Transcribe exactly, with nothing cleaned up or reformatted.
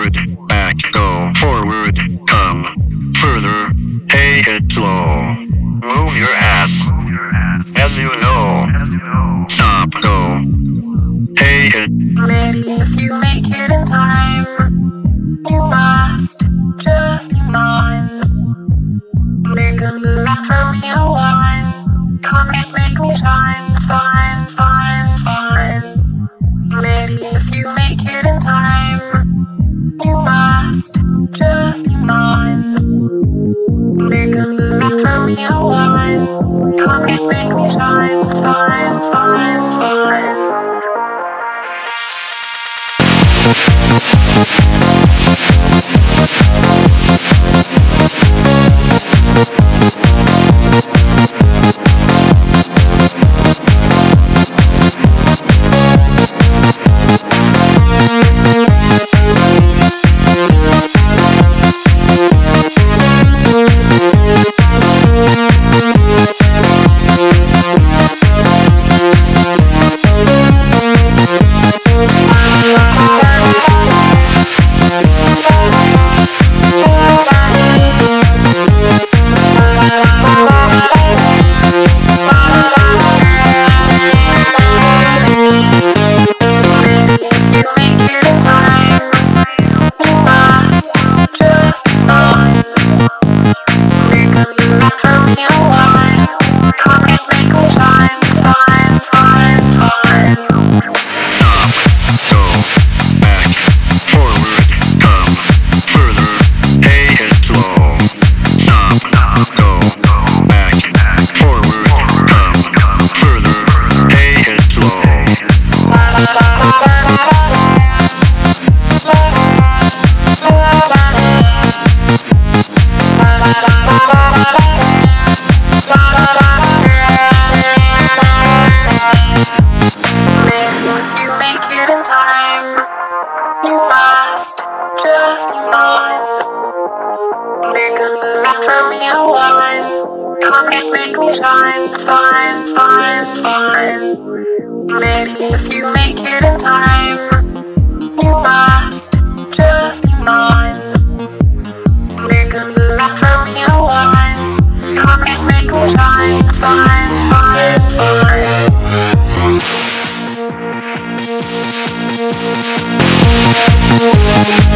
forward, back, go, forward, come, further, take it slow, move your ass, as you know, stop, go, take it. Maybe if you make it in time, you must just be mine. Make a move, throw me a line, come and make me shine, fine, fine, fine. Maybe if you make it in time, you must just be mine. Make a move, throw me a line, come and make me shine, fine, fine, fine. Throw me a line, come and make me shine, fine, fine, fine. Maybe if you make it in time, you must just be mine. Make a move, throw me a line, come and make me shine, fine, fine, fine.